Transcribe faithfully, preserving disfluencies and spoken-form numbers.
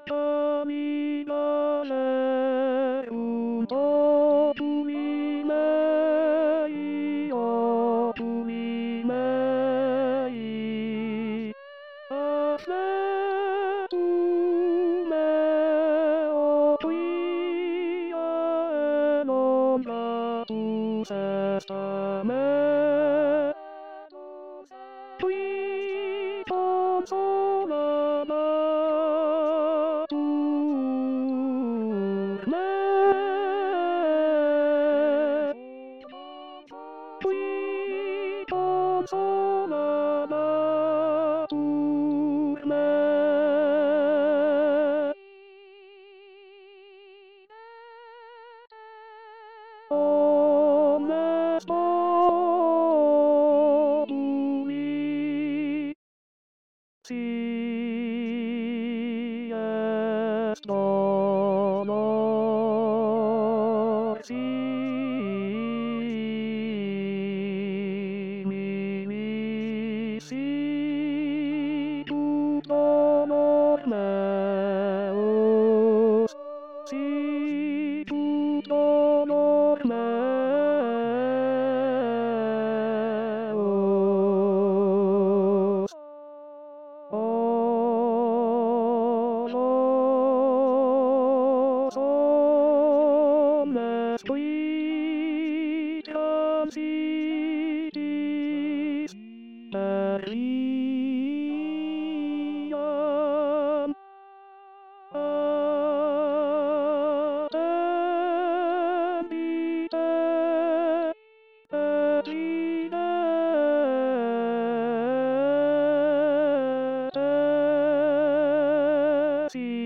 Camminare un po' tu mi mei, oh tu mi mei. A se tu me o qui e non già tu sesta me. Qui consolata tu me. Qui consolata tu me. Come sto tu mi si est dolor si mi mi si tu dolor meus si tu dolor meus. Sommes quitiam sitis Mariam attendite et ridete si